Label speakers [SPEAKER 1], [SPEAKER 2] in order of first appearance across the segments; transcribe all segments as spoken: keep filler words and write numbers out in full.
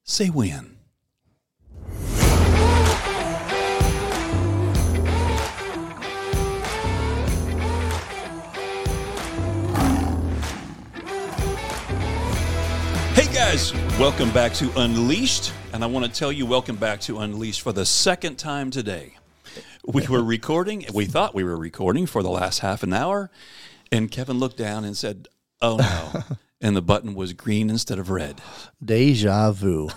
[SPEAKER 1] say when. Hey guys, welcome back to Unleashed, and I want to tell you welcome back to Unleashed for the second time today. We were recording, we thought we were recording for the last half an hour, and Kevin looked down and said, oh no, and the button was green instead of red.
[SPEAKER 2] Deja vu.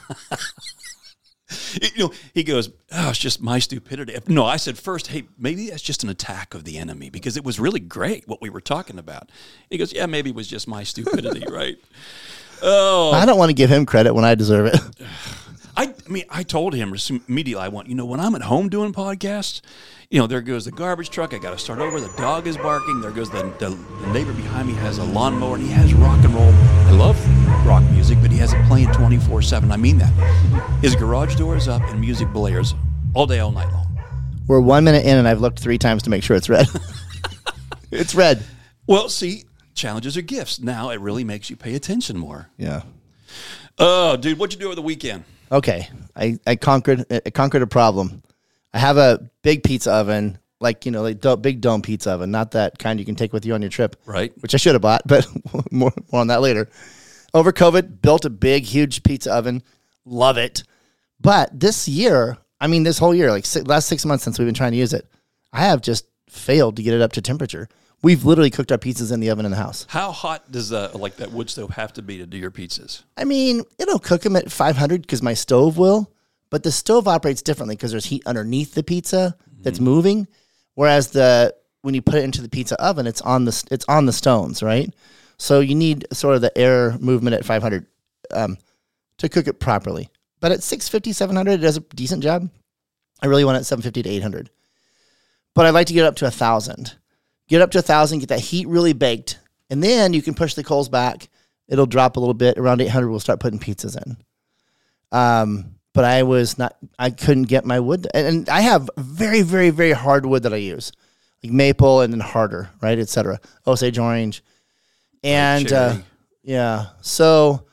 [SPEAKER 1] You know, he goes, oh, it's just my stupidity. No, I said first, hey, maybe that's just an attack of the enemy, because it was really great what we were talking about. He goes, yeah, maybe it was just my stupidity, right? Oh,
[SPEAKER 2] I don't want to give him credit when I deserve it.
[SPEAKER 1] I, I mean, I told him immediately, I went, you know, when I'm at home doing podcasts, you know, there goes the garbage truck. I got to start over. The dog is barking. There goes the, the, the neighbor behind me has a lawnmower, and he has rock and roll. I love rock music, but he has it playing twenty-four seven. I mean that. His garage door is up, and music blares all day, all night long.
[SPEAKER 2] We're one minute in, and I've looked three times to make sure it's red. It's red.
[SPEAKER 1] Well, see, challenges are gifts. Now it really makes you pay attention more.
[SPEAKER 2] Yeah.
[SPEAKER 1] Oh, dude, what'd you do over the weekend?
[SPEAKER 2] Okay, I, I conquered I conquered a problem. I have a big pizza oven, like, you know, like do, big dome pizza oven, not that kind you can take with you on your trip.
[SPEAKER 1] Right.
[SPEAKER 2] Which I should have bought, but more, more on that later. Over COVID, built a big, huge pizza oven. Love it. But this year, I mean, this whole year, like six, last six months since we've been trying to use it, I have just failed to get it up to temperature. We've literally cooked our pizzas in the oven in the house.
[SPEAKER 1] How hot does uh, like that wood stove have to be to do your pizzas?
[SPEAKER 2] I mean, it'll cook them at five hundred because my stove will, but the stove operates differently because there's heat underneath the pizza that's mm-hmm. moving, whereas the when you put it into the pizza oven, it's on the it's on the stones, right? So you need sort of the air movement at five hundred um, to cook it properly. But at six fifty, seven hundred, it does a decent job. I really want it at seven fifty to eight hundred. But I'd like to get it up to one thousand. Get up to one thousand, get that heat really baked, and then you can push the coals back. It'll drop a little bit. Around eight hundred, we'll start putting pizzas in. Um, but I was not, I couldn't get my wood. And, and I have very, very, very hard wood that I use, like maple and then harder, right, et cetera. Osage orange. And, uh, yeah, so,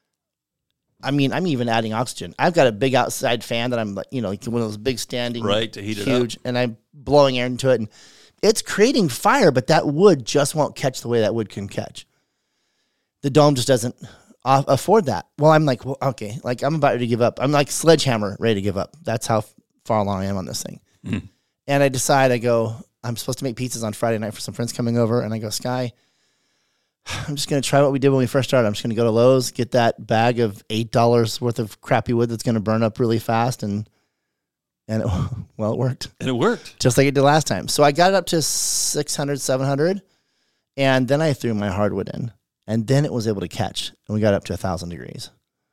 [SPEAKER 2] I mean, I'm even adding oxygen. I've got a big outside fan that I'm, like, you know, like one of those big standing,
[SPEAKER 1] right, to heat
[SPEAKER 2] huge,
[SPEAKER 1] it up.
[SPEAKER 2] And I'm blowing air into it, and it's creating fire, but that wood just won't catch the way that wood can catch. The dome just doesn't afford that. Well, I'm like, well, okay, like I'm about to give up. I'm like Sledgehammer, ready to give up. That's how far along I am on this thing. Mm. And I decide, I go, I'm supposed to make pizzas on Friday night for some friends coming over, and I go, Sky, I'm just going to try what we did when we first started. I'm just going to go to Lowe's, get that bag of eight dollars worth of crappy wood that's going to burn up really fast, and And, it, well, it worked.
[SPEAKER 1] And it worked.
[SPEAKER 2] Just like it did last time. So I got it up to six hundred, seven hundred, and then I threw my hardwood in. And then it was able to catch, and we got up to one thousand degrees.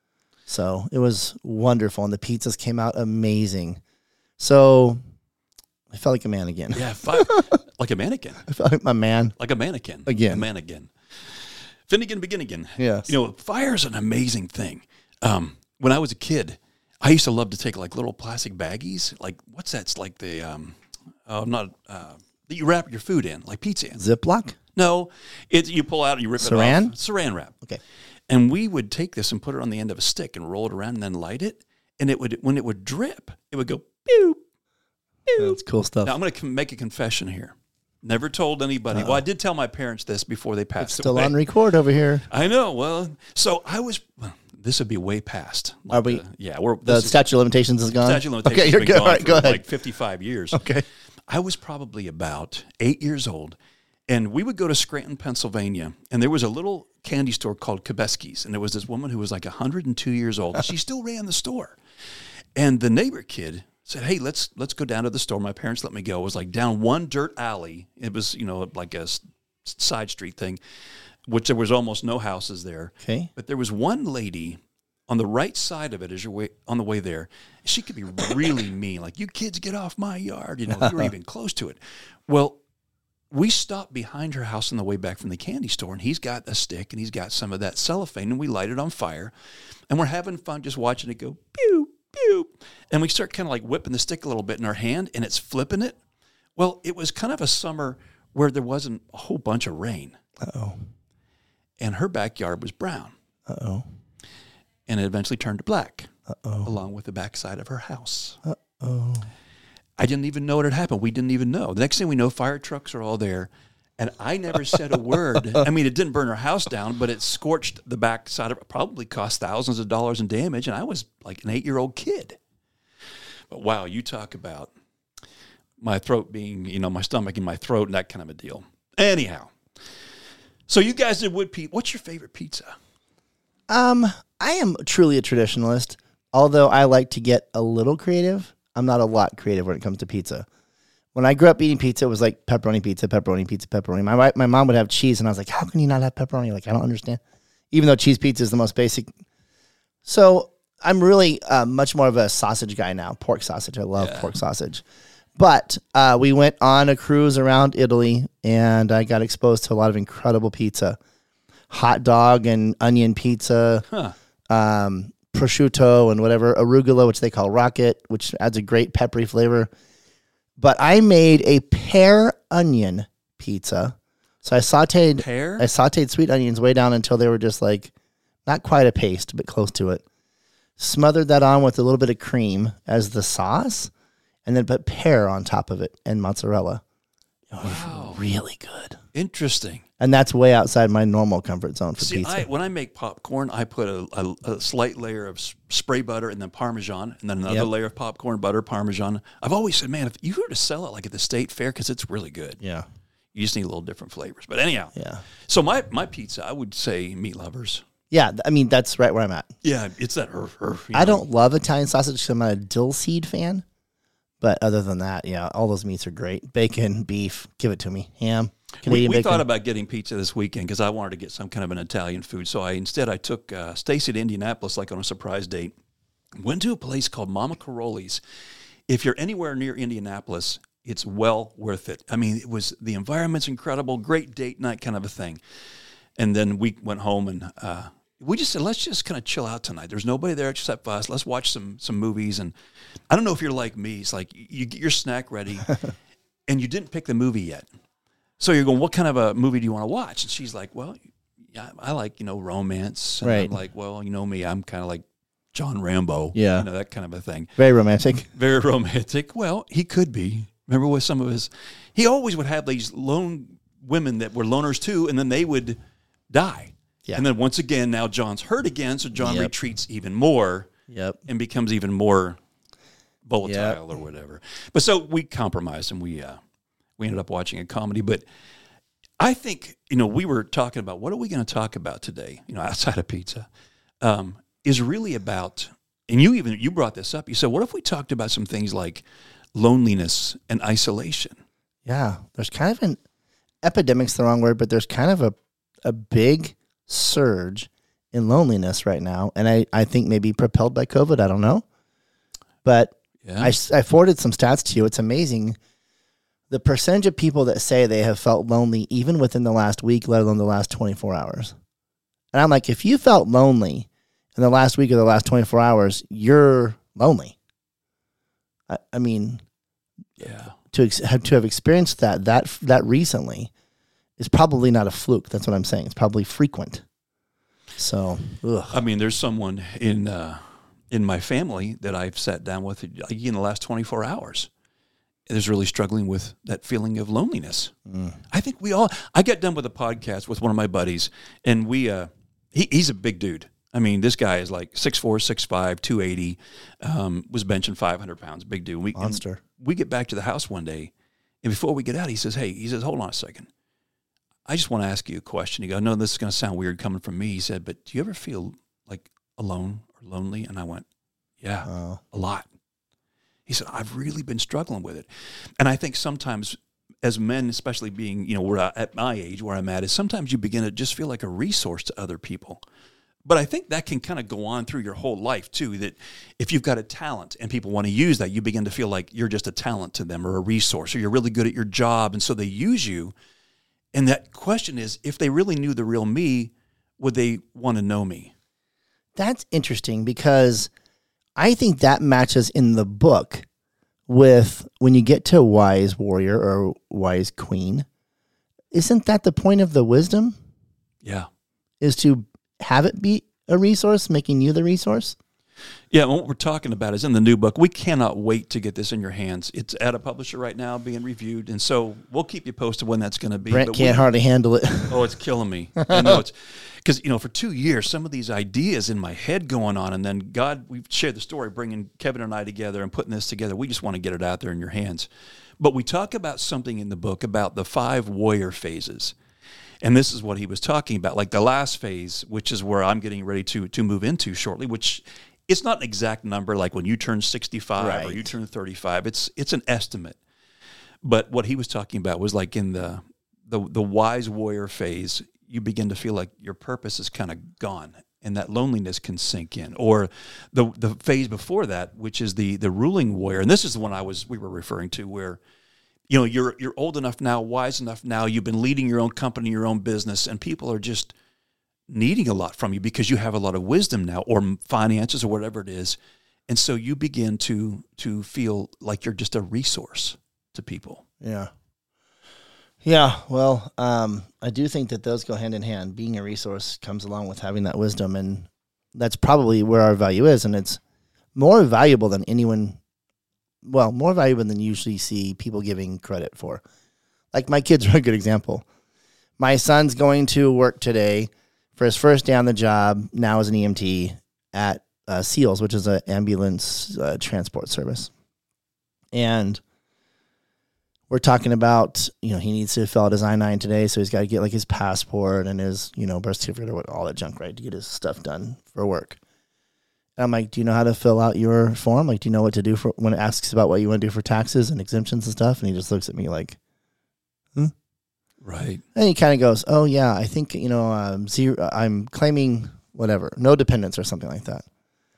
[SPEAKER 2] So it was wonderful, and the pizzas came out amazing. So I felt like a man again.
[SPEAKER 1] Yeah, five, like a mannequin.
[SPEAKER 2] I felt like a man.
[SPEAKER 1] Like a mannequin.
[SPEAKER 2] Again.
[SPEAKER 1] A mannequin. Finnegan, begin again.
[SPEAKER 2] Yes.
[SPEAKER 1] You know, fire's an amazing thing. Um, when I was a kid, I used to love to take like little plastic baggies. Like, what's that? It's like the, um, oh, not, uh, that you wrap your food in, like pizza in.
[SPEAKER 2] Ziploc?
[SPEAKER 1] No, it's you pull out and you rip
[SPEAKER 2] Saran?
[SPEAKER 1] it off. Saran wrap.
[SPEAKER 2] Okay.
[SPEAKER 1] And we would take this and put it on the end of a stick and roll it around and then light it. And it would, when it would drip, it would go, pew, pew.
[SPEAKER 2] That's cool stuff.
[SPEAKER 1] Now, I'm going to make a confession here. Never told anybody. Uh-oh. Well, I did tell my parents this before they passed
[SPEAKER 2] it's still
[SPEAKER 1] away.
[SPEAKER 2] on record over here.
[SPEAKER 1] I know. Well, so I was... Well, this would be way past.
[SPEAKER 2] Like Are we?
[SPEAKER 1] The, yeah, we're
[SPEAKER 2] the statute of limitations is gone.
[SPEAKER 1] Statute of limitations
[SPEAKER 2] okay,
[SPEAKER 1] has
[SPEAKER 2] you're
[SPEAKER 1] been
[SPEAKER 2] good.
[SPEAKER 1] gone
[SPEAKER 2] All right,
[SPEAKER 1] for
[SPEAKER 2] go ahead.
[SPEAKER 1] like fifty-five years.
[SPEAKER 2] Okay,
[SPEAKER 1] I was probably about eight years old, and we would go to Scranton, Pennsylvania, and there was a little candy store called Kabeski's, and there was this woman who was like one hundred two years old, and she still ran the store. And the neighbor kid said, "Hey, let's let's go down to the store." My parents let me go. It was like down one dirt alley. It was, you know, like a side street thing, which there was almost no houses there.
[SPEAKER 2] Okay,
[SPEAKER 1] but there was one lady on the right side of it as you're way, on the way there. She could be really mean, like, you kids get off my yard, you know, if you were even close to it. Well, we stopped behind her house on the way back from the candy store, and he's got a stick, and he's got some of that cellophane, and we light it on fire, and we're having fun just watching it go, pew, pew, and we start kind of like whipping the stick a little bit in our hand, and it's flipping it. Well, it was kind of a summer where there wasn't a whole bunch of rain.
[SPEAKER 2] Uh-oh.
[SPEAKER 1] And her backyard was brown.
[SPEAKER 2] Uh-oh.
[SPEAKER 1] And it eventually turned to black.
[SPEAKER 2] Uh-oh.
[SPEAKER 1] along with the backside of her house.
[SPEAKER 2] Uh-oh.
[SPEAKER 1] I didn't even know what had happened. We didn't even know. The next thing we know, fire trucks are all there. And I never said a word. I mean, it didn't burn her house down, but it scorched the backside of it. Probably cost thousands of dollars in damage. And I was like an eight-year-old kid. But wow, you talk about my throat being, you know, my stomach in my throat and that kind of a deal. Anyhow, so you guys did wood pizza. What's your favorite pizza?
[SPEAKER 2] Um, I am truly a traditionalist, although I like to get a little creative. I'm not a lot creative when it comes to pizza. When I grew up eating pizza, it was like pepperoni pizza, pepperoni pizza, pepperoni. My my mom would have cheese, and I was like, how can you not have pepperoni? Like, I don't understand. Even though cheese pizza is the most basic. So I'm really uh, much more of a sausage guy now, pork sausage. I love yeah. pork sausage. But uh, we went on a cruise around Italy, and I got exposed to a lot of incredible pizza. Hot dog and onion pizza, huh. um, prosciutto and whatever, arugula, which they call rocket, which adds a great peppery flavor. But I made a pear onion pizza. So I sauteed
[SPEAKER 1] pear?
[SPEAKER 2] I sauteed sweet onions way down until they were just like, not quite a paste, but close to it. Smothered that on with a little bit of cream as the sauce, and then put pear on top of it and mozzarella. It was wow. really good.
[SPEAKER 1] Interesting.
[SPEAKER 2] And that's way outside my normal comfort zone for
[SPEAKER 1] See,
[SPEAKER 2] pizza.
[SPEAKER 1] I, when I make popcorn, I put a, a, a slight layer of spray butter and then Parmesan, and then another yep. layer of popcorn, butter, Parmesan. I've always said, man, if you were to sell it like at the state fair, because it's really good.
[SPEAKER 2] Yeah.
[SPEAKER 1] You just need a little different flavors. But anyhow.
[SPEAKER 2] Yeah.
[SPEAKER 1] So my, my pizza, I would say meat lovers.
[SPEAKER 2] Yeah, I mean, that's right where I'm at.
[SPEAKER 1] Yeah, it's that her, her.
[SPEAKER 2] I know. don't love Italian sausage because I'm not a dill seed fan. But other than that, yeah, all those meats are great. Bacon, beef, give it to me. Ham, Canadian
[SPEAKER 1] we, we
[SPEAKER 2] bacon.
[SPEAKER 1] thought about getting pizza this weekend because I wanted to get some kind of an Italian food. So I instead I took uh, Stacy to Indianapolis like on a surprise date. Went to a place called Mama Caroli's. If you're anywhere near Indianapolis, it's well worth it. I mean, it was the environment's incredible, great date night kind of a thing. And then we went home and uh, we just said, let's just kind of chill out tonight. There's nobody there except us. Let's watch some some movies. And I don't know if you're like me. It's like you get your snack ready and you didn't pick the movie yet. So you're going, what kind of a movie do you want to watch? And she's like, well, yeah, I like, you know, romance. And
[SPEAKER 2] right.
[SPEAKER 1] I'm like, well, you know me, I'm kind of like John Rambo.
[SPEAKER 2] Yeah.
[SPEAKER 1] You know, that kind of a thing.
[SPEAKER 2] Very romantic.
[SPEAKER 1] Very romantic. Well, he could be. Remember with some of his, he always would have these lone women that were loners too, and then they would die. Yeah. And then once again, now John's hurt again, so John yep. retreats even more
[SPEAKER 2] yep.
[SPEAKER 1] and becomes even more volatile
[SPEAKER 2] yep.
[SPEAKER 1] or whatever. But so we compromised and we uh, we ended up watching a comedy. But I think, you know, we were talking about what are we going to talk about today, you know, outside of pizza, um, is really about, and you even, you brought this up. You said, what if we talked about some things like loneliness and isolation?
[SPEAKER 2] Yeah, there's kind of an, epidemic's the wrong word, but there's kind of a, a big surge in loneliness right now. And I, I think maybe propelled by COVID, I don't know. But yeah. I, I forwarded some stats to you. It's amazing. The percentage of people that say they have felt lonely even within the last week, let alone the last twenty-four hours. And I'm like, if you felt lonely in the last week or the last twenty-four hours, you're lonely. I, I mean,
[SPEAKER 1] yeah,
[SPEAKER 2] to ex- have to have experienced that that that recently is probably not a fluke. That's what I'm saying. It's probably frequent. So, ugh.
[SPEAKER 1] I mean, there's someone in uh, in my family that I've sat down with in the last twenty-four hours. Is really struggling with that feeling of loneliness. Mm. I think we all. I got done with a podcast with one of my buddies, and we. Uh, he, he's a big dude. I mean, this guy is like six four, six five, two eighty, um, was benching five hundred pounds, big dude. We,
[SPEAKER 2] Monster.
[SPEAKER 1] We get back to the house one day, and before we get out, he says, hey, he says, hold on a second. I just want to ask you a question. He goes, no, this is going to sound weird coming from me. He said, but do you ever feel like alone or lonely? And I went, yeah, oh. a lot. He said, I've really been struggling with it. And I think sometimes as men, especially being, you know, we're at my age where I'm at, is sometimes you begin to just feel like a resource to other people. But I think that can kind of go on through your whole life, too, that if you've got a talent and people want to use that, you begin to feel like you're just a talent to them or a resource, or you're really good at your job, and so they use you. And that question is, if they really knew the real me, would they want to know me?
[SPEAKER 2] That's interesting because I think that matches in the book with when you get to wise warrior or wise queen. Isn't that the point of the wisdom?
[SPEAKER 1] Yeah.
[SPEAKER 2] Is to have it be a resource, making you the resource?
[SPEAKER 1] Yeah, what we're talking about is in the new book. We cannot wait to get this in your hands. It's at a publisher right now being reviewed, and so we'll keep you posted when that's going to be.
[SPEAKER 2] Brent
[SPEAKER 1] but
[SPEAKER 2] can't
[SPEAKER 1] we,
[SPEAKER 2] hardly handle it.
[SPEAKER 1] Oh, it's killing me. I know it's because, you know, for two years, some of these ideas in my head going on, and then God, we've shared the story, bringing Kevin and I together and putting this together. We just want to get it out there in your hands. But we talk about something in the book about the five warrior phases. And this is what he was talking about, like the last phase, which is where I'm getting ready to to move into shortly, which it's not an exact number, like when you turn sixty-five
[SPEAKER 2] right.
[SPEAKER 1] or you turn thirty-five. It's it's an estimate. But what he was talking about was like in the the, the wise warrior phase, you begin to feel like your purpose is kind of gone, and that loneliness can sink in. Or the the phase before that, which is the the ruling warrior, and this is the one I was we were referring to, where you know you're you're old enough now, wise enough now, you've been leading your own company, your own business, and people are just needing a lot from you because you have a lot of wisdom now, or finances, or whatever it is, and so you begin to to feel like you're just a resource to people.
[SPEAKER 2] Yeah. Yeah, well, um, I do think that those go hand in hand. Being a resource comes along with having that wisdom, and that's probably where our value is, and it's more valuable than anyone, well, more valuable than you usually see people giving credit for. Like my kids are a good example. My son's going to work today for his first day on the job, now as an E M T at uh, SEALS, which is an ambulance uh, transport service. And we're talking about, you know, he needs to fill out his I nine today, so he's got to get like his passport and his, you know, birth certificate or all that junk, right, to get his stuff done for work. And I'm like, do you know how to fill out your form? Like, do you know what to do for when it asks about what you want to do for taxes and exemptions and stuff? And he just looks at me like, hmm?
[SPEAKER 1] Right.
[SPEAKER 2] And he kind of goes, oh, yeah, I think, you know, um, zero, I'm claiming whatever, no dependents or something like that.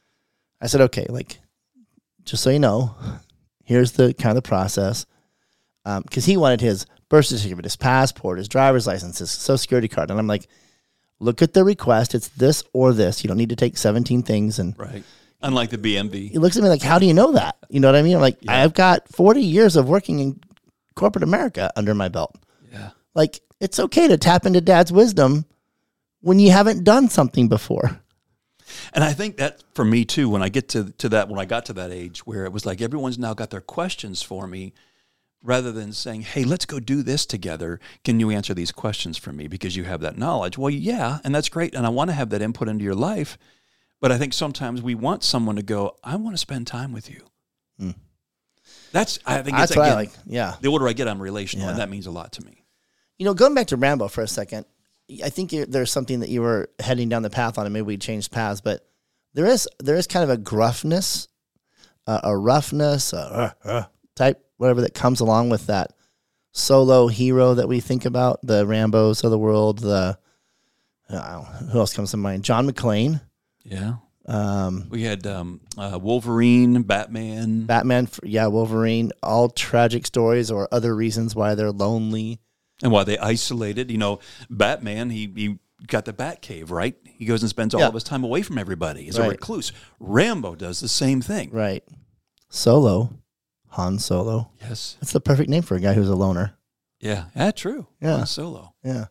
[SPEAKER 2] I said, okay, like, just so you know, here's the kind of the process. Because um, he wanted his birth certificate, his passport, his driver's license, his social security card. And I'm like, look at the request. It's this or this. You don't need to take seventeen things. And
[SPEAKER 1] right. Unlike the B M V.
[SPEAKER 2] He looks at me like, how do you know that? You know what I mean? I'm like, yeah. I've got forty years of working in corporate America under my belt.
[SPEAKER 1] Yeah.
[SPEAKER 2] Like, it's okay to tap into dad's wisdom when you haven't done something before.
[SPEAKER 1] And I think that for me too, when I get to, to that, when I got to that age where it was like everyone's now got their questions for me, rather than saying, hey, let's go do this together. Can you answer these questions for me because you have that knowledge? Well, yeah, and that's great. And I want to have that input into your life. But I think sometimes we want someone to go, I want to spend time with you. Hmm. That's, I think
[SPEAKER 2] that's
[SPEAKER 1] it's,
[SPEAKER 2] what
[SPEAKER 1] again,
[SPEAKER 2] I like. Yeah.
[SPEAKER 1] The older I get, I'm relational,
[SPEAKER 2] yeah.
[SPEAKER 1] and that means a lot to me.
[SPEAKER 2] You know, going back to Rambo for a second, I think there's something that you were heading down the path on, and maybe we changed paths, but there is there is kind of a gruffness, uh, a roughness, a uh, uh, type, whatever that comes along with that solo hero that we think about, the Rambos of the world, the, uh, who else comes to mind? John McClane.
[SPEAKER 1] Yeah.
[SPEAKER 2] Um,
[SPEAKER 1] we had um, uh, Wolverine, Batman.
[SPEAKER 2] Batman, yeah, Wolverine, all tragic stories or other reasons why they're lonely.
[SPEAKER 1] And why they isolated. You know, Batman, he, he got the Batcave, right? He goes and spends all
[SPEAKER 2] yeah.
[SPEAKER 1] of his time away from everybody. He's
[SPEAKER 2] right.
[SPEAKER 1] a recluse. Rambo does the same thing.
[SPEAKER 2] Right. Solo. Han Solo.
[SPEAKER 1] Yes.
[SPEAKER 2] That's the perfect name for a guy who's a loner.
[SPEAKER 1] Yeah, yeah, true.
[SPEAKER 2] Yeah.
[SPEAKER 1] Han Solo.
[SPEAKER 2] Yeah.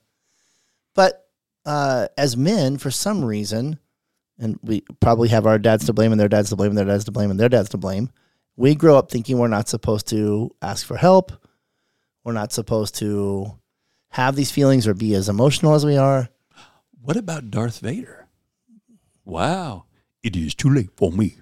[SPEAKER 2] But uh, as men, for some reason, and we probably have our dads to blame and their dads to blame and their dads to blame and their dads to blame, we grow up thinking we're not supposed to ask for help. We're not supposed to have these feelings or be as emotional as we are.
[SPEAKER 1] What about Darth Vader? Wow. It is too late for me.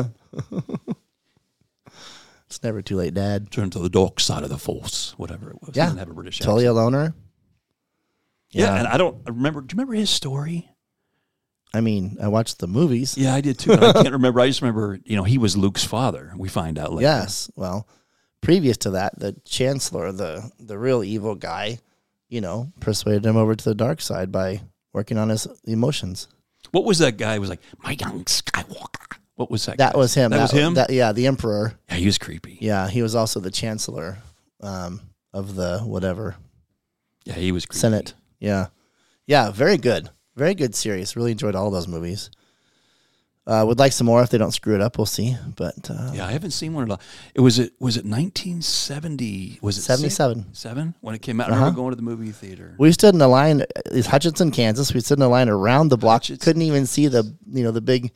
[SPEAKER 2] It's never too late, Dad.
[SPEAKER 1] Turn to the dark side of the Force, whatever it was.
[SPEAKER 2] Yeah.
[SPEAKER 1] He didn't have a British
[SPEAKER 2] Totally
[SPEAKER 1] accent.
[SPEAKER 2] a loner.
[SPEAKER 1] Yeah. yeah, and I don't I remember. Do you remember his story?
[SPEAKER 2] I mean, I watched the movies.
[SPEAKER 1] Yeah, I did too. I can't remember. I just remember, you know, he was Luke's father. We find out later.
[SPEAKER 2] Yes. Well, previous to that, the Chancellor, the the real evil guy, you know, persuaded him over to the dark side by working on his emotions.
[SPEAKER 1] What was that guy? Who was like, my young Skywalker. What was that?
[SPEAKER 2] That
[SPEAKER 1] guy?
[SPEAKER 2] was him.
[SPEAKER 1] That, that was him.
[SPEAKER 2] That, yeah, the Emperor.
[SPEAKER 1] Yeah, he was creepy.
[SPEAKER 2] Yeah, he was also the Chancellor um, of the whatever.
[SPEAKER 1] Yeah, he was creepy.
[SPEAKER 2] Senate. Yeah, yeah, very good, very good series. Really enjoyed all those movies. Uh, would like some more if they don't screw it up. We'll see. But uh,
[SPEAKER 1] yeah, I haven't seen one at all. It was it was it nineteen seventy? Was it
[SPEAKER 2] seventy-seven?
[SPEAKER 1] Seven when it came out. I
[SPEAKER 2] Uh-huh.
[SPEAKER 1] remember going to the movie theater.
[SPEAKER 2] We stood in a line. It's Hutchinson, Kansas. We stood in a line around the block.
[SPEAKER 1] Hutchinson.
[SPEAKER 2] Couldn't even see the you know the big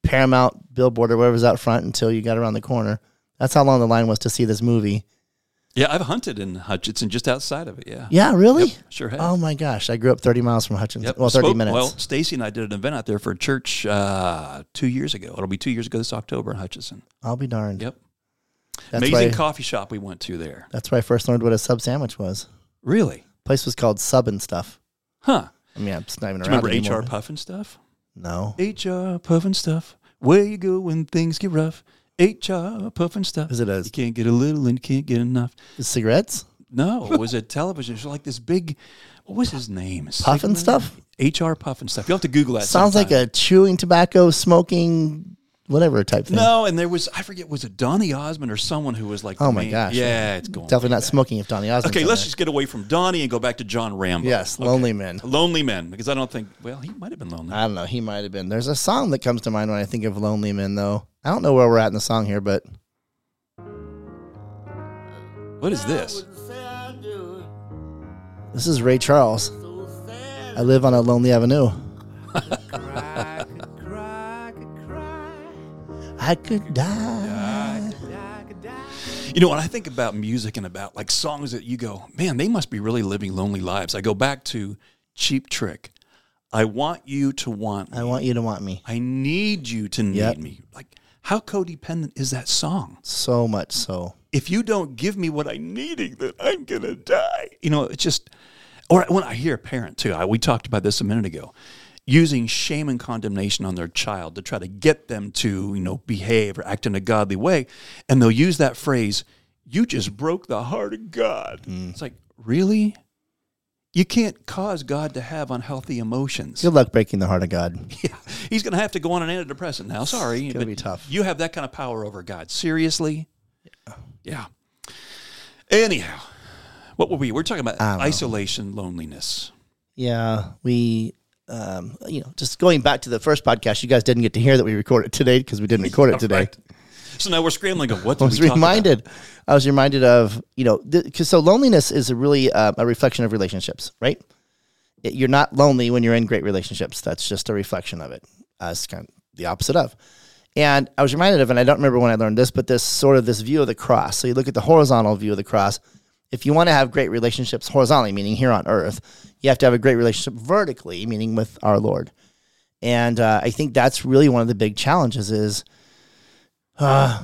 [SPEAKER 2] Paramount billboard or whatever's out front until you got around the corner. That's how long the line was to see this movie.
[SPEAKER 1] Yeah, I've hunted in Hutchinson, just outside of it, yeah.
[SPEAKER 2] Yeah, really?
[SPEAKER 1] Yep, sure have.
[SPEAKER 2] Oh, my gosh. I grew up thirty miles from Hutchinson.
[SPEAKER 1] Yep.
[SPEAKER 2] Well, thirty
[SPEAKER 1] Spoke,
[SPEAKER 2] minutes.
[SPEAKER 1] Well, Stacy and I did an event out there for a church uh, two years ago. It'll be two years ago this October in Hutchinson.
[SPEAKER 2] I'll be darned.
[SPEAKER 1] Yep.
[SPEAKER 2] That's
[SPEAKER 1] Amazing
[SPEAKER 2] why,
[SPEAKER 1] coffee shop we went to there.
[SPEAKER 2] That's where I first learned what a sub sandwich was.
[SPEAKER 1] Really?
[SPEAKER 2] Place was called Sub and Stuff.
[SPEAKER 1] Huh.
[SPEAKER 2] I mean, it's not even
[SPEAKER 1] Do you
[SPEAKER 2] around
[SPEAKER 1] remember H R
[SPEAKER 2] anymore.
[SPEAKER 1] Puffin stuff?
[SPEAKER 2] No.
[SPEAKER 1] H R Puffin stuff. Where you go when things get rough. H R Puffin stuff.
[SPEAKER 2] Is it a
[SPEAKER 1] You can't get a little and you can't get enough.
[SPEAKER 2] cigarettes?
[SPEAKER 1] No, it was a television. It was like this big, what was his name?
[SPEAKER 2] Puffin
[SPEAKER 1] Sigmund?
[SPEAKER 2] stuff?
[SPEAKER 1] H R Puffin stuff. You'll have to Google that.
[SPEAKER 2] Sounds
[SPEAKER 1] sometime.
[SPEAKER 2] like a chewing tobacco, smoking, whatever type thing.
[SPEAKER 1] No, and there was, I forget, was it Donny Osmond or someone who was like,
[SPEAKER 2] Oh
[SPEAKER 1] the
[SPEAKER 2] my
[SPEAKER 1] main-
[SPEAKER 2] gosh.
[SPEAKER 1] Yeah, it's going
[SPEAKER 2] Definitely
[SPEAKER 1] way
[SPEAKER 2] not
[SPEAKER 1] back.
[SPEAKER 2] smoking if Donny Osmond's
[SPEAKER 1] Okay,
[SPEAKER 2] in
[SPEAKER 1] let's
[SPEAKER 2] there.
[SPEAKER 1] just get away from Donnie and go back to John Rambo.
[SPEAKER 2] Yes,
[SPEAKER 1] Okay.
[SPEAKER 2] Lonely Men.
[SPEAKER 1] Lonely Men, because I don't think, well, he might have been lonely.
[SPEAKER 2] I don't know. He might have been. There's a song that comes to mind when I think of Lonely Men, though. I don't know where we're at in the song here, but
[SPEAKER 1] What is this?
[SPEAKER 2] this is Ray Charles. I live on a lonely avenue. I could die.
[SPEAKER 1] You know, when I think about music and about like songs that you go, man, they must be really living lonely lives. I go back to Cheap Trick. I want you to want me.
[SPEAKER 2] I want you to want me.
[SPEAKER 1] I need you to need
[SPEAKER 2] Yep.
[SPEAKER 1] me. Like, how codependent is that song?
[SPEAKER 2] So much so.
[SPEAKER 1] If you don't give me what I'm needing, then I'm going to die. You know, it's just, or when I hear a parent too, I, we talked about this a minute ago, using shame and condemnation on their child to try to get them to, you know, behave or act in a godly way. And they'll use that phrase, you just broke the heart of God.
[SPEAKER 2] Mm.
[SPEAKER 1] It's like, really? You can't cause God to have unhealthy emotions.
[SPEAKER 2] Good luck breaking the heart of God.
[SPEAKER 1] Yeah, he's going to have to go on an antidepressant now. Sorry.
[SPEAKER 2] It's gonna
[SPEAKER 1] but
[SPEAKER 2] be tough.
[SPEAKER 1] You have that kind of power over God. Seriously? Yeah. Yeah. Anyhow, what were we? We're talking about
[SPEAKER 2] I don't know.
[SPEAKER 1] isolation, loneliness.
[SPEAKER 2] Yeah, we, um, you know, just going back to the first podcast, you guys didn't get to hear that we recorded today because we didn't record it today.
[SPEAKER 1] Right. So now we're scrambling. Go, what did
[SPEAKER 2] I was
[SPEAKER 1] we talk
[SPEAKER 2] reminded.
[SPEAKER 1] about?
[SPEAKER 2] I was reminded of, you know, because so loneliness is a really uh, a reflection of relationships, right? It, you're not lonely when you're in great relationships. That's just a reflection of it. Uh, it's kind of the opposite of. And I was reminded of, and I don't remember when I learned this, but this sort of this view of the cross. So you look at the horizontal view of the cross. If you want to have great relationships horizontally, meaning here on earth, you have to have a great relationship vertically, meaning with our Lord. And uh, I think that's really one of the big challenges is uh,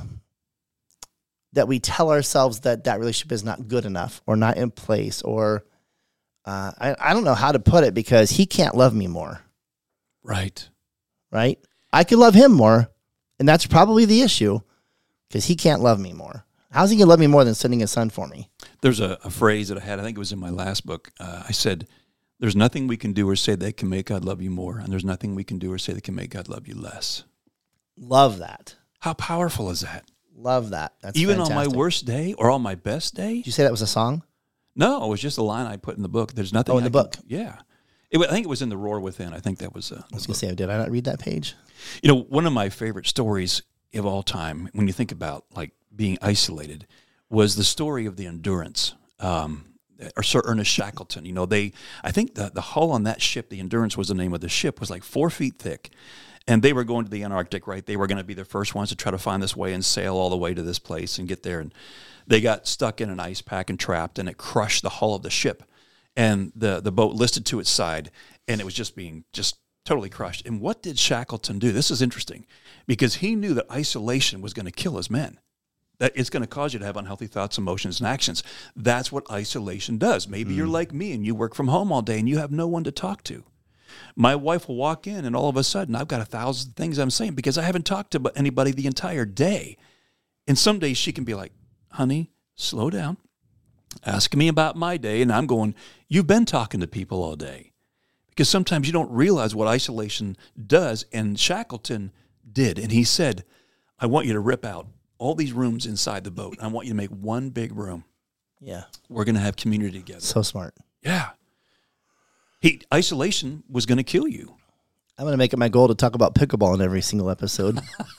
[SPEAKER 2] that we tell ourselves that that relationship is not good enough or not in place, or uh, I, I don't know how to put it because he can't love me more,
[SPEAKER 1] Right.
[SPEAKER 2] right? I could love him more, and that's probably the issue because he can't love me more. How's he going to love me more than sending his son for me?
[SPEAKER 1] There's a, a phrase that I had, I think it was in my last book. Uh, I said, there's nothing we can do or say that can make God love you more, and there's nothing we can do or say that can make God love you less.
[SPEAKER 2] Love that.
[SPEAKER 1] How powerful is that?
[SPEAKER 2] Love that. That's
[SPEAKER 1] Even
[SPEAKER 2] fantastic.
[SPEAKER 1] on my worst day or on my best day?
[SPEAKER 2] Did you say that was a song?
[SPEAKER 1] No, it was just a line I put in the book. There's nothing.
[SPEAKER 2] Oh, in
[SPEAKER 1] I
[SPEAKER 2] the
[SPEAKER 1] can-
[SPEAKER 2] book.
[SPEAKER 1] Yeah. It, wa- I think it was in The Roar Within. I think that was. Uh,
[SPEAKER 2] I was going to say, did I not read that page?
[SPEAKER 1] You know, one of my favorite stories of all time, when you think about like being isolated, was the story of the Endurance, um, or Sir Ernest Shackleton. You know, they, I think the the hull on that ship, the Endurance was the name of the ship, was like four feet thick, and they were going to the Antarctic. Right, they were going to be the first ones to try to find this way and sail all the way to this place and get there. And they got stuck in an ice pack and trapped, and it crushed the hull of the ship, and the the boat listed to its side, and it was just being just totally crushed. And what did Shackleton do? This is interesting because he knew that isolation was going to kill his men, that it's going to cause you to have unhealthy thoughts, emotions, and actions. That's what isolation does. Maybe you're like me and you work from home all day and you have no one to talk to. My wife will walk in and all of a sudden I've got a thousand things I'm saying because I haven't talked to anybody the entire day. And some days she can be like, honey, slow down. Ask me about my day. And I'm going, you've been talking to people all day. Because sometimes you don't realize what isolation does. And Shackleton did. And he said, I want you to rip out all these rooms inside the boat. I want you to make one big room.
[SPEAKER 2] Yeah.
[SPEAKER 1] We're going to have community together.
[SPEAKER 2] So smart.
[SPEAKER 1] Yeah. He, isolation was going to kill you.
[SPEAKER 2] I'm going to make it my goal to talk about pickleball in every single episode.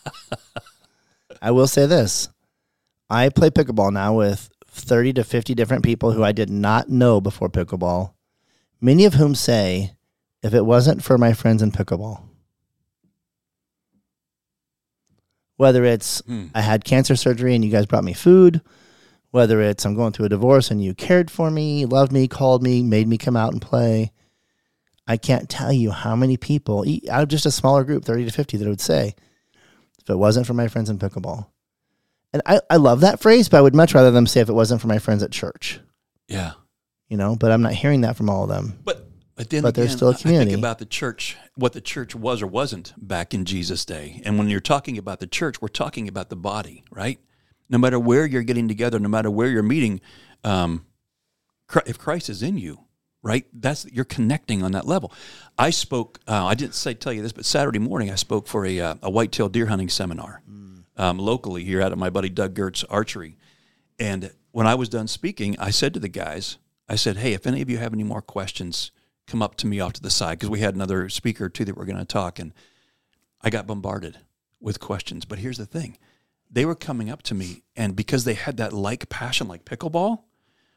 [SPEAKER 2] I will say this. I play pickleball now with thirty to fifty different people who I did not know before pickleball, many of whom say, if it wasn't for my friends in pickleball, Whether it's mm. I had cancer surgery and you guys brought me food, whether it's I'm going through a divorce and you cared for me, loved me, called me, made me come out and play. I can't tell you how many people, out of just a smaller group, thirty to fifty, that would say, if it wasn't for my friends in pickleball. And I, I love that phrase, but I would much rather them say if it wasn't for my friends at church.
[SPEAKER 1] Yeah.
[SPEAKER 2] You know, but I'm not hearing that from all of them.
[SPEAKER 1] But but then
[SPEAKER 2] but
[SPEAKER 1] again,
[SPEAKER 2] there's still a community.
[SPEAKER 1] I think about the church, what the church was or wasn't back in Jesus' day. And when you're talking about the church, we're talking about the body, right? No matter where you're getting together, no matter where you're meeting, um, if Christ is in you, right? That's you're connecting on that level. I spoke. Uh, I didn't say tell you this, but Saturday morning I spoke for a uh, a whitetail deer hunting seminar mm. um, locally here out at my buddy Doug Gertz Archery. And when I was done speaking, I said to the guys, I said, "Hey, if any of you have any more questions, come up to me off to the side," because we had another speaker too that we're going to talk. And I got bombarded with questions. But here's the thing: they were coming up to me, and because they had that like passion, like pickleball.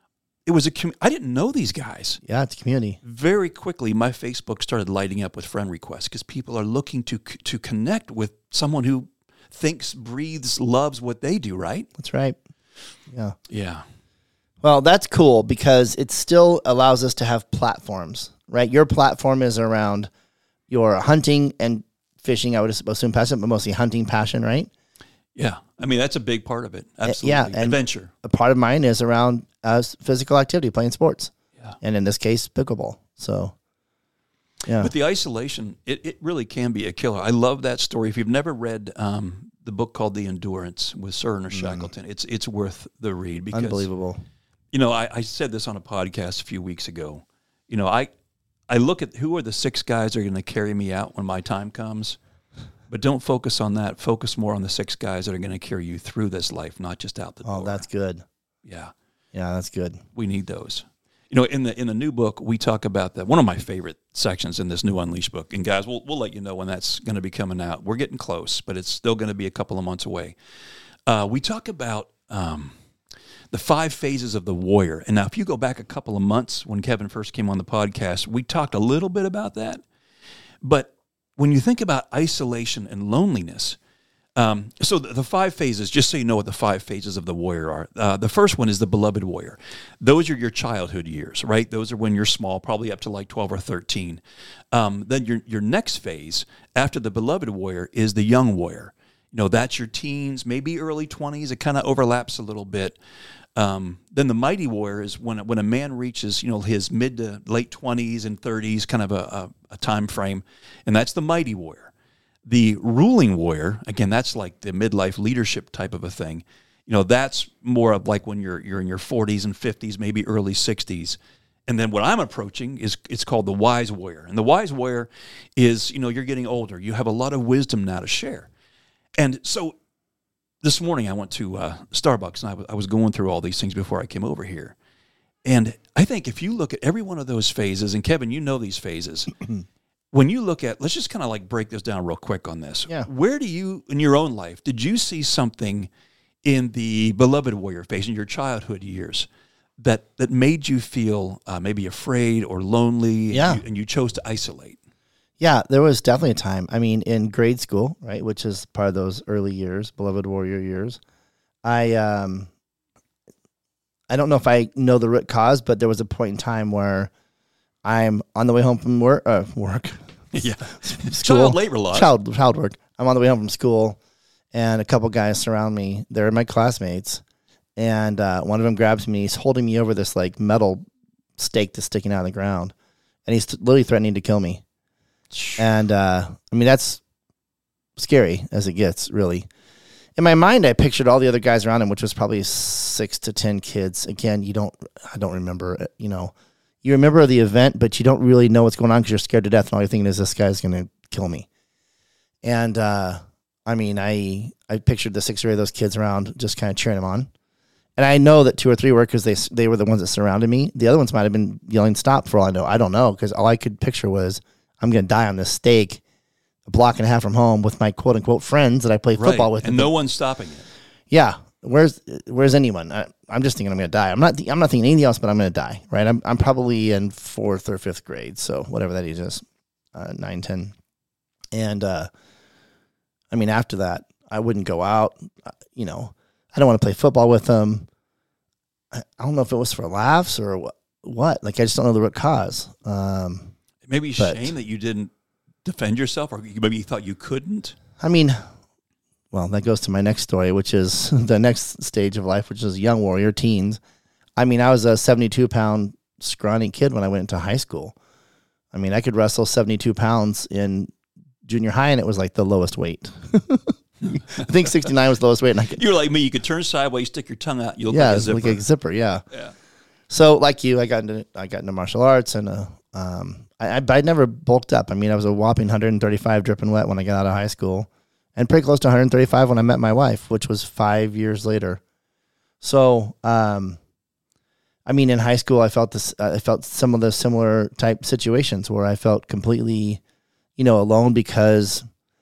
[SPEAKER 1] It was a. Com- I didn't know these guys.
[SPEAKER 2] Yeah, it's a community.
[SPEAKER 1] Very quickly, my Facebook started lighting up with friend requests because people are looking to to connect with someone who thinks, breathes, loves what they do. Right?
[SPEAKER 2] That's right. Yeah.
[SPEAKER 1] Yeah.
[SPEAKER 2] Well, that's cool because it still allows us to have platforms. Right? Your platform is around your hunting and fishing. I would assume passion, but mostly hunting passion. Right?
[SPEAKER 1] Yeah. I mean, that's a big part of it. Absolutely.
[SPEAKER 2] Yeah, and
[SPEAKER 1] adventure.
[SPEAKER 2] A part of mine is around uh, physical activity, playing sports.
[SPEAKER 1] Yeah.
[SPEAKER 2] And in this case, pickleball. So, yeah.
[SPEAKER 1] But the isolation, it, it really can be a killer. I love that story. If you've never read um, the book called The Endurance with Sir Ernest Shackleton, mm. it's it's worth the read. Because,
[SPEAKER 2] unbelievable.
[SPEAKER 1] You know, I, I said this on a podcast a few weeks ago. You know, I I look at who are the six guys that are going to carry me out when my time comes. But don't focus on that. Focus more on the six guys that are going to carry you through this life, not just out the door.
[SPEAKER 2] Oh, that's good.
[SPEAKER 1] Yeah.
[SPEAKER 2] Yeah, that's good.
[SPEAKER 1] We need those. You know, in the in the new book, we talk about that. One of my favorite sections in this new Unleashed book, and guys, we'll we'll let you know when that's going to be coming out. We're getting close, but it's still going to be a couple of months away. Uh, we talk about um, the five phases of the warrior. And now, if you go back a couple of months when Kevin first came on the podcast, we talked a little bit about that. But when you think about isolation and loneliness, um, so the, the five phases, just so you know what the five phases of the warrior are. Uh, the first one is the beloved warrior. Those are your childhood years, right? Those are when you're small, probably up to like twelve or thirteen. Um, then your your next phase after the beloved warrior is the young warrior. You know, that's your teens, maybe early twenties. It kind of overlaps a little bit. Um, then the mighty warrior is when when a man reaches, you know, his mid to late twenties and thirties, kind of a, a, a time frame, and that's the mighty warrior. The ruling warrior, again, that's like the midlife leadership type of a thing. You know, that's more of like when you're you're in your forties and fifties, maybe early sixties. And then what I'm approaching is it's called the wise warrior. And the wise warrior is, you know, you're getting older. You have a lot of wisdom now to share. And so this morning I went to uh, Starbucks, and I, w- I was going through all these things before I came over here. And I think if you look at every one of those phases, and Kevin, you know these phases, when you look at, let's just kind of like break this down real quick on this.
[SPEAKER 2] Yeah.
[SPEAKER 1] Where do you, in your own life, did you see something in the beloved warrior phase, in your childhood years, that that made you feel uh, maybe afraid or lonely,
[SPEAKER 2] yeah.
[SPEAKER 1] and, you, and you chose to isolate?
[SPEAKER 2] Yeah, there was definitely a time. I mean, in grade school, right, which is part of those early years, beloved warrior years, I um, I don't know if I know the root cause, but there was a point in time where I'm on the way home from work, uh, work,
[SPEAKER 1] yeah,
[SPEAKER 2] school,
[SPEAKER 1] child labor laws,
[SPEAKER 2] child child work. I'm on the way home from school, and a couple guys surround me. They're my classmates, and uh, one of them grabs me. He's holding me over this like metal stake that's sticking out of the ground, and he's t- literally threatening to kill me. And, uh, I mean, that's scary as it gets, really. In my mind, I pictured all the other guys around him, which was probably six to ten kids. Again, you don't, I don't remember, you know, you remember the event, but you don't really know what's going on because you're scared to death, and all you're thinking is this guy's going to kill me. And, uh, I mean, I, I pictured the six or eight of those kids around just kind of cheering them on. And I know that two or three were because they, they were the ones that surrounded me. The other ones might have been yelling stop for all I know. I don't know, because all I could picture was, I'm going to die on this stake a block and a half from home with my quote-unquote friends that I play
[SPEAKER 1] right.
[SPEAKER 2] football with.
[SPEAKER 1] And no one's stopping it.
[SPEAKER 2] Yeah. Where's where's anyone? I, I'm just thinking I'm going to die. I'm not I'm not thinking anything else, but I'm going to die, right? I'm I'm probably in fourth or fifth grade, so whatever that age is, uh, nine, ten. And, uh, I mean, after that, I wouldn't go out. You know, I don't want to play football with them. I, I don't know if it was for laughs or what. What? Like, I just don't know the root cause. Um,
[SPEAKER 1] maybe
[SPEAKER 2] but,
[SPEAKER 1] shame that you didn't defend yourself, or maybe you thought you couldn't.
[SPEAKER 2] I mean, well, that goes to my next story, which is the next stage of life, which is young warrior, teens. I mean, I was a seventy-two pound scrawny kid when I went into high school. I mean, I could wrestle seventy-two pounds in junior high, and it was like the lowest weight. I think sixty-nine was the lowest weight. And I could,
[SPEAKER 1] you were like me. You could turn sideways, stick your tongue out. You look
[SPEAKER 2] yeah,
[SPEAKER 1] like a zipper.
[SPEAKER 2] like a zipper. Yeah.
[SPEAKER 1] Yeah.
[SPEAKER 2] So, like you, I got into I got into martial arts, and uh, um, I, I I never bulked up. I mean, I was a whopping one thirty-five dripping wet when I got out of high school, and pretty close to one thirty-five when I met my wife, which was five years later. So, um, I mean, in high school, I felt this. Uh, I felt some of the similar type situations where I felt completely, you know, alone because,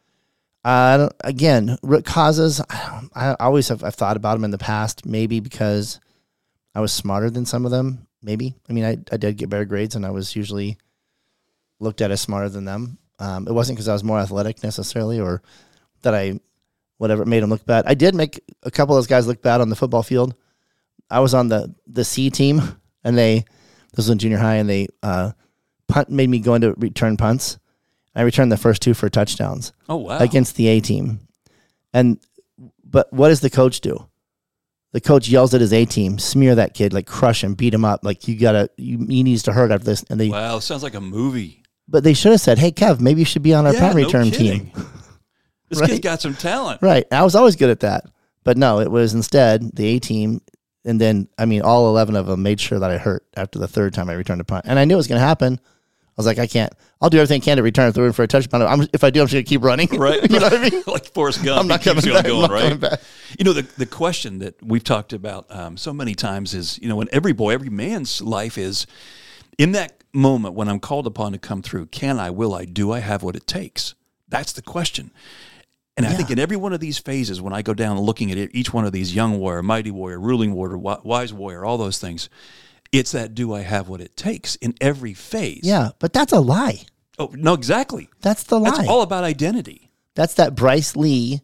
[SPEAKER 2] uh, again, root causes. I, I always have I've thought about them in the past. Maybe because I was smarter than some of them, maybe. I mean, I, I did get better grades, and I was usually looked at as smarter than them. Um, it wasn't because I was more athletic necessarily, or that I, whatever, made them look bad. I did make a couple of those guys look bad on the football field. I was on the, the C team, and they, this was in junior high, and they uh, punt made me go into return punts. I returned the first two for touchdowns.
[SPEAKER 1] Oh, wow.
[SPEAKER 2] Against the A team. And, but what does the coach do? The coach yells at his A team, smear that kid, like crush him, beat him up. Like, you gotta, you, he needs to hurt after this. And they,
[SPEAKER 1] wow, sounds like a movie.
[SPEAKER 2] But they should have said, hey, Kev, maybe you should be on our
[SPEAKER 1] yeah,
[SPEAKER 2] punt
[SPEAKER 1] no
[SPEAKER 2] return
[SPEAKER 1] kidding.
[SPEAKER 2] team.
[SPEAKER 1] This
[SPEAKER 2] Right?
[SPEAKER 1] kid's got some talent.
[SPEAKER 2] Right. I was always good at that. But no, it was instead the A team. And then, I mean, all eleven of them made sure that I hurt after the third time I returned a punt. And I knew it was going to happen. I was like, I can't. I'll do everything I can to return through for a touchdown. I'm, if I do, I'm just going to keep running.
[SPEAKER 1] Right.
[SPEAKER 2] You know what I mean?
[SPEAKER 1] Like Forrest Gump.
[SPEAKER 2] I'm not
[SPEAKER 1] he keeps
[SPEAKER 2] coming
[SPEAKER 1] on
[SPEAKER 2] back. I'm
[SPEAKER 1] going,
[SPEAKER 2] not
[SPEAKER 1] right?
[SPEAKER 2] coming back.
[SPEAKER 1] You know, the, the question that we've talked about um, so many times is, you know, in every boy, every man's life is, in that moment when I'm called upon to come through, can I, will I, do I have what it takes? That's the question. And I
[SPEAKER 2] Yeah.
[SPEAKER 1] think in every one of these phases, when I go down looking at each one of these young warrior, mighty warrior, ruling warrior, wise warrior, all those things, it's that do I have what it takes in every phase.
[SPEAKER 2] Yeah, but that's a lie.
[SPEAKER 1] Oh, no, exactly.
[SPEAKER 2] That's the lie.
[SPEAKER 1] That's all about identity.
[SPEAKER 2] That's that Bryce Lee.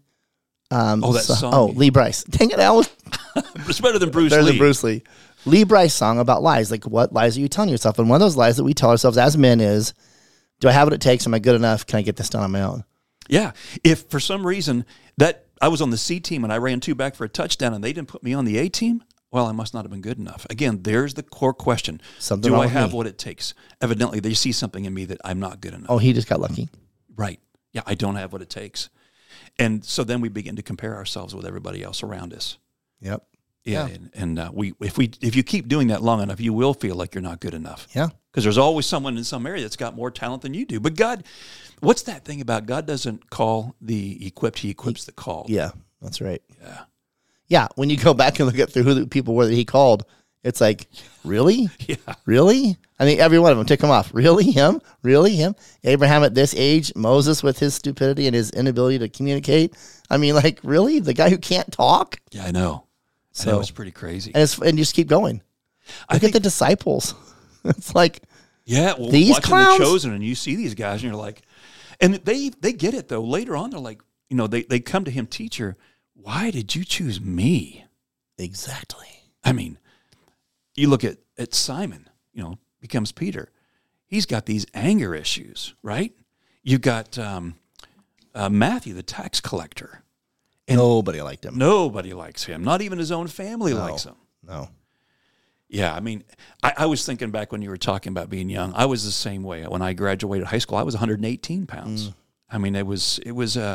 [SPEAKER 2] Um,
[SPEAKER 1] Oh, that
[SPEAKER 2] so-
[SPEAKER 1] song.
[SPEAKER 2] Oh, Lee Bryce. Dang it, I was
[SPEAKER 1] It's better than Bruce
[SPEAKER 2] better
[SPEAKER 1] Lee.
[SPEAKER 2] than Bruce Lee. Lee Bryce song about lies. Like, what lies are you telling yourself? And one of those lies that we tell ourselves as men is, do I have what it takes? Am I good enough? Can I get this done on my own?
[SPEAKER 1] Yeah. If for some reason that I was on the C team and I ran two back for a touchdown and they didn't put me on the A team, well, I must not have been good enough. Again, there's the core question.
[SPEAKER 2] Something
[SPEAKER 1] Do
[SPEAKER 2] wrong
[SPEAKER 1] I
[SPEAKER 2] with
[SPEAKER 1] have
[SPEAKER 2] me.
[SPEAKER 1] what it takes? Evidently, they see something in me that I'm not good enough.
[SPEAKER 2] Oh, he just got lucky.
[SPEAKER 1] Right. Yeah, I don't have what it takes. And so then we begin to compare ourselves with everybody else around us.
[SPEAKER 2] Yep.
[SPEAKER 1] Yeah,
[SPEAKER 2] Yeah.
[SPEAKER 1] and, and uh, we if we if you keep doing that long enough, you will feel like you're not good enough.
[SPEAKER 2] Yeah.
[SPEAKER 1] Because there's always someone in some area that's got more talent than you do. But God, what's that thing about God doesn't call the equipped, he equips the called.
[SPEAKER 2] Yeah, that's right.
[SPEAKER 1] Yeah.
[SPEAKER 2] Yeah, when you go back and look at through who the people were that he called, it's like, really?
[SPEAKER 1] Yeah.
[SPEAKER 2] Really? I mean, every one of them, tick them off. Really? Him? Really? Him? Abraham at this age, Moses with his stupidity and his inability to communicate. I mean, like, really? The guy who can't talk?
[SPEAKER 1] Yeah, I know.
[SPEAKER 2] So-
[SPEAKER 1] I know, it's pretty crazy.
[SPEAKER 2] And, it's, and you just keep going.
[SPEAKER 1] I
[SPEAKER 2] Look
[SPEAKER 1] think,
[SPEAKER 2] at the disciples. It's like,
[SPEAKER 1] yeah, well,
[SPEAKER 2] these
[SPEAKER 1] watching
[SPEAKER 2] clowns?
[SPEAKER 1] The Chosen, and you see these guys, and you're like, and they they get it though. Later on, they're like, you know, they they come to him, teacher, why did you choose me?
[SPEAKER 2] exactly.
[SPEAKER 1] I mean, you look at at Simon, you know, becomes Peter. He's got these anger issues, right? You've got um, uh, Matthew, the tax collector. And
[SPEAKER 2] Nobody liked him.
[SPEAKER 1] Nobody likes him. Not even his own family
[SPEAKER 2] No.
[SPEAKER 1] likes him.
[SPEAKER 2] No.
[SPEAKER 1] Yeah, I mean, I, I was thinking back when you were talking about being young. I was the same way. When I graduated high school, I was one hundred eighteen pounds.
[SPEAKER 2] Mm.
[SPEAKER 1] I mean, it was it was. Uh,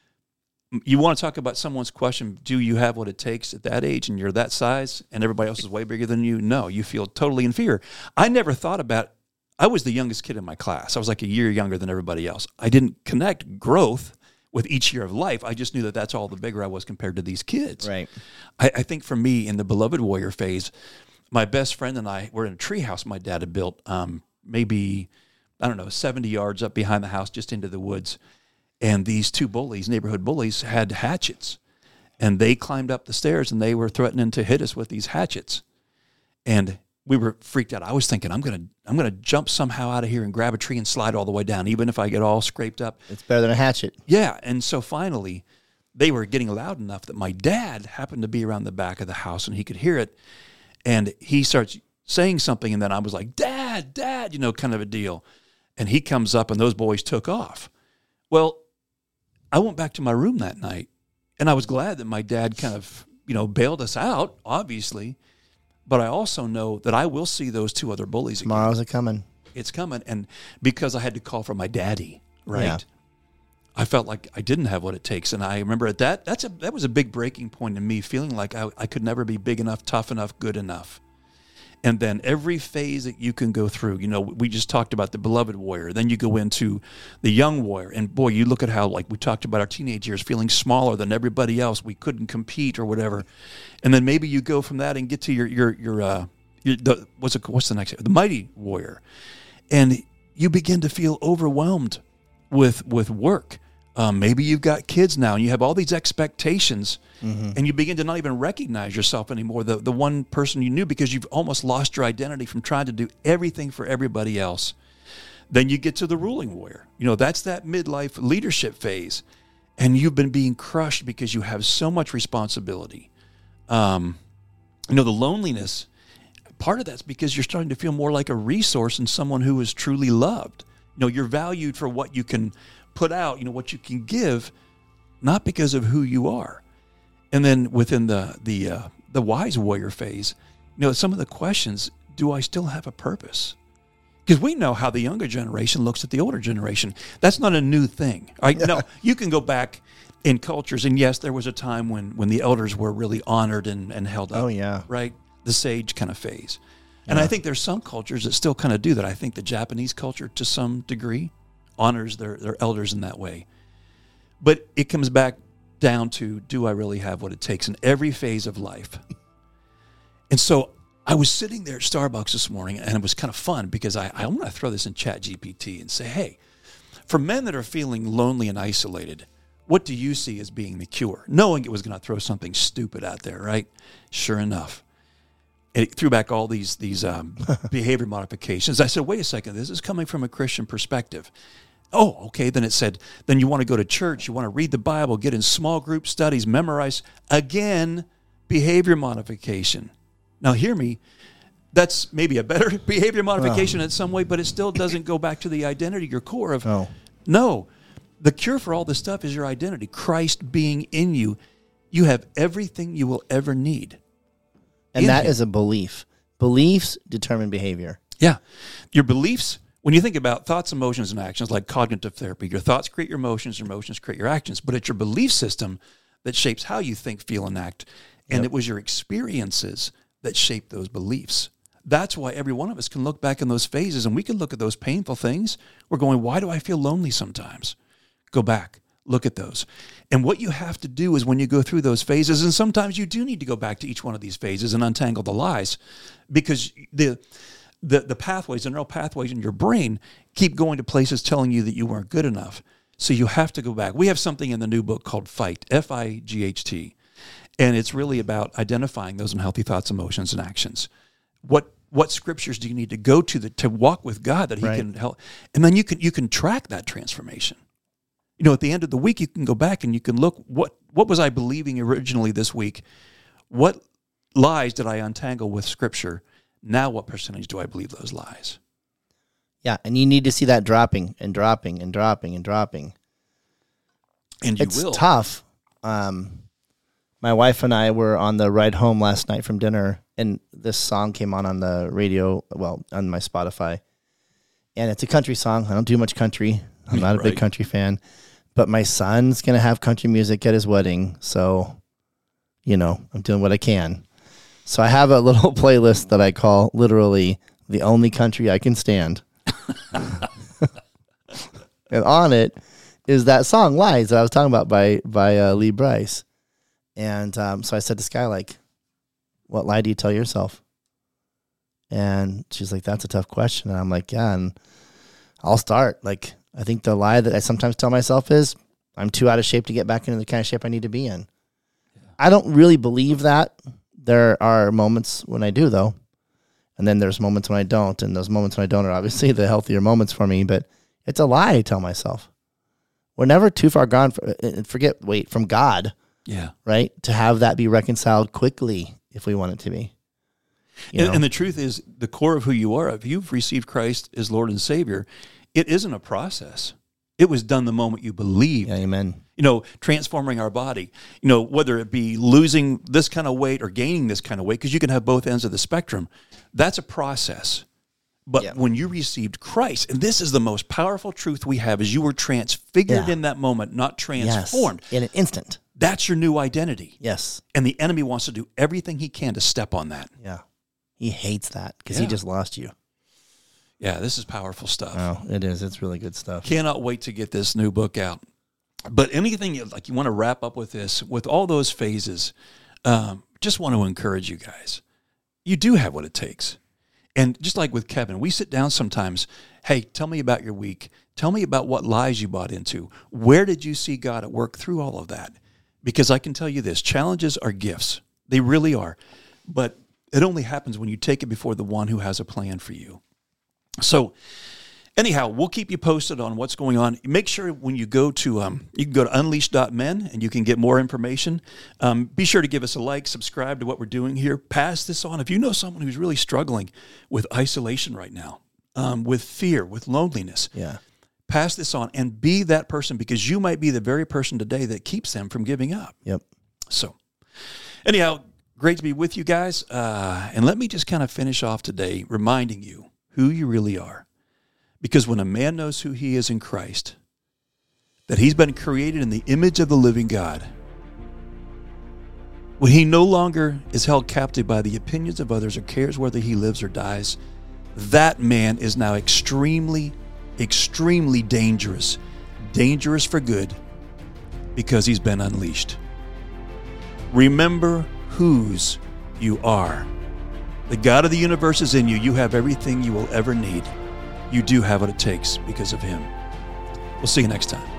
[SPEAKER 1] you want to talk about someone's question? Do you have what it takes at that age, and you're that size, and everybody else is way bigger than you? No, you feel totally inferior. I never thought about. I was the youngest kid in my class. I was like a year younger than everybody else. I didn't connect growth with each year of life. I just knew that that's all the bigger I was compared to these kids.
[SPEAKER 2] Right.
[SPEAKER 1] I, I think for me in the beloved warrior phase, my best friend and I were in a tree house my dad had built, um, maybe, I don't know, seventy yards up behind the house, just into the woods. And these two bullies, neighborhood bullies, had hatchets. And they climbed up the stairs and they were threatening to hit us with these hatchets. And we were freaked out. I was thinking, I'm gonna, I'm gonna jump somehow out of here and grab a tree and slide all the way down, even if I get all scraped up.
[SPEAKER 2] It's better than a hatchet.
[SPEAKER 1] Yeah, and so finally, they were getting loud enough that my dad happened to be around the back of the house and he could hear it. And he starts saying something, and then I was like, Dad, Dad, you know, kind of a deal. And he comes up, and those boys took off. Well, I went back to my room that night, and I was glad that my dad kind of, you know, bailed us out, obviously. But I also know that I will see those two other bullies again.
[SPEAKER 2] Tomorrow's a coming.
[SPEAKER 1] It's coming. And because I had to call for my daddy, right?
[SPEAKER 2] Yeah.
[SPEAKER 1] I felt like I didn't have what it takes. And I remember at that, that's a, that was a big breaking point in me, feeling like I, I could never be big enough, tough enough, good enough. And then every phase that you can go through, you know, we just talked about the beloved warrior. Then you go into the young warrior. And boy, you look at how, like we talked about our teenage years, feeling smaller than everybody else. We couldn't compete or whatever. And then maybe you go from that and get to your, your, your, uh, your the, what's, it, what's the next, the mighty warrior. And you begin to feel overwhelmed with, with work. Um, maybe you've got kids now and you have all these expectations, mm-hmm. and you begin to not even recognize yourself anymore, the, the one person you knew, because you've almost lost your identity from trying to do everything for everybody else. Then you get to the ruling warrior. You know, that's that midlife leadership phase, and you've been being crushed because you have so much responsibility. Um, you know, the loneliness, part of that's because you're starting to feel more like a resource and someone who is truly loved. You know, you're valued for what you can put out, you know, what you can give, not because of who you are. And then within the the uh, the wise warrior phase, you know, some of the questions, do I still have a purpose? Because we know how the younger generation looks at the older generation. That's not a new thing. Right? No, you can go back in cultures, and yes, there was a time when, when the elders were really honored and, and held up.
[SPEAKER 2] Oh, yeah.
[SPEAKER 1] Right? The sage kind of phase. And yeah. I think there's some cultures that still kind of do that. I think the Japanese culture, to some degree, honors their, their elders in that way. But it comes back down to, do I really have what it takes in every phase of life? And so I was sitting there at Starbucks this morning, and it was kind of fun because I, I want to throw this in Chat G P T and say, hey, for men that are feeling lonely and isolated, what do you see as being the cure? Knowing it was going to throw something stupid out there, right? Sure enough. It threw back all these, these um, behavior modifications. I said, wait a second, this is coming from a Christian perspective. Oh, okay. Then it said, then you want to go to church, you want to read the Bible, get in small group studies, memorize. Again, behavior modification. Now, hear me. That's maybe a better behavior modification oh. in some way, but it still doesn't go back to the identity, your core of,
[SPEAKER 2] oh.
[SPEAKER 1] no. The cure for all this stuff is your identity. Christ being in you. You have everything you will ever need.
[SPEAKER 2] And that him. is a belief. Beliefs determine behavior.
[SPEAKER 1] Yeah. Your beliefs, when you think about thoughts, emotions, and actions, like cognitive therapy, your thoughts create your emotions, your emotions create your actions, but it's your belief system that shapes how you think, feel, and act. And yep. it was your experiences that shaped those beliefs. That's why every one of us can look back in those phases, and we can look at those painful things. We're going, why do I feel lonely sometimes? Go back. Look at those. And what you have to do is when you go through those phases, and sometimes you do need to go back to each one of these phases and untangle the lies, because the the the pathways, the neural pathways in your brain keep going to places telling you that you weren't good enough. So you have to go back. We have something in the new book called Fight, F I G H T, and it's really about identifying those unhealthy thoughts, emotions, and actions. What what scriptures do you need to go to the, to walk with God that He
[SPEAKER 2] right.
[SPEAKER 1] can help? And then you can you can track that transformation. You know, at the end of the week, you can go back and you can look, what what was I believing originally this week? What lies did I untangle with Scripture? Now what percentage do I believe those lies?
[SPEAKER 2] Yeah, and you need to see that dropping and dropping and dropping and dropping.
[SPEAKER 1] And you
[SPEAKER 2] it's
[SPEAKER 1] will.
[SPEAKER 2] It's tough. Um, my wife and I were on the ride home last night from dinner, and this song came on on the radio, well, on my Spotify. And it's a country song. I don't do much country. I'm not a right. big country fan. But my son's going to have country music at his wedding, so, you know, I'm doing what I can. So I have a little playlist that I call literally The Only Country I Can Stand. And on it is that song, Lies, that I was talking about by, by uh, Lee Bryce. And um, so I said to Sky, like, what lie do you tell yourself? And she's like, that's a tough question. And I'm like, yeah, and I'll start. Like, I think the lie that I sometimes tell myself is I'm too out of shape to get back into the kind of shape I need to be in. Yeah. I don't really believe that. There are moments when I do, though. And then there's moments when I don't. And those moments when I don't are obviously the healthier moments for me. But it's a lie I tell myself. we're never too far gone. For, and forget, wait, from God,
[SPEAKER 1] Yeah.
[SPEAKER 2] right? To have that be reconciled quickly if we want it to be. You
[SPEAKER 1] And,
[SPEAKER 2] know?
[SPEAKER 1] and the truth is, the core of who you are, if you've received Christ as Lord and Savior, it isn't a process. It was done the moment you believed.
[SPEAKER 2] Yeah, amen.
[SPEAKER 1] You know, transforming our body, you know, whether it be losing this kind of weight or gaining this kind of weight, because you can have both ends of the spectrum. That's a process. But
[SPEAKER 2] Yeah.
[SPEAKER 1] when you received Christ, and this is the most powerful truth we have, is you were transfigured
[SPEAKER 2] Yeah.
[SPEAKER 1] in that moment, not transformed.
[SPEAKER 2] Yes, in an instant.
[SPEAKER 1] That's your new identity.
[SPEAKER 2] Yes.
[SPEAKER 1] And the enemy wants to do everything he can to step on that.
[SPEAKER 2] Yeah. He hates that because
[SPEAKER 1] Yeah.
[SPEAKER 2] he just lost you.
[SPEAKER 1] Yeah, this is powerful stuff.
[SPEAKER 2] Oh, it is. It's really good stuff.
[SPEAKER 1] Cannot wait to get this new book out. But anything, like you want to wrap up with this, with all those phases, um, just want to encourage you guys. You do have what it takes. And just like with Kevin, we sit down sometimes, hey, tell me about your week. Tell me about what lies you bought into. Where did you see God at work through all of that? Because I can tell you this, challenges are gifts. They really are. But it only happens when you take it before the one who has a plan for you. So anyhow, we'll keep you posted on what's going on. Make sure when you go to, um, you can go to unleash dot men and you can get more information. Um, be sure to give us a like, subscribe to what we're doing here. Pass this on. If you know someone who's really struggling with isolation right now, um, with fear, with loneliness,
[SPEAKER 2] Yeah.
[SPEAKER 1] pass this on and be that person, because you might be the very person today that keeps them from giving up.
[SPEAKER 2] Yep.
[SPEAKER 1] So anyhow, great to be with you guys. Uh, and let me just kind of finish off today reminding you who you really are. Because when a man knows who he is in Christ, that he's been created in the image of the living God, when he no longer is held captive by the opinions of others or cares whether he lives or dies, that man is now extremely, extremely dangerous. Dangerous for good, because he's been unleashed. Remember whose you are. The God of the universe is in you. You have everything you will ever need. You do have what it takes because of him. We'll see you next time.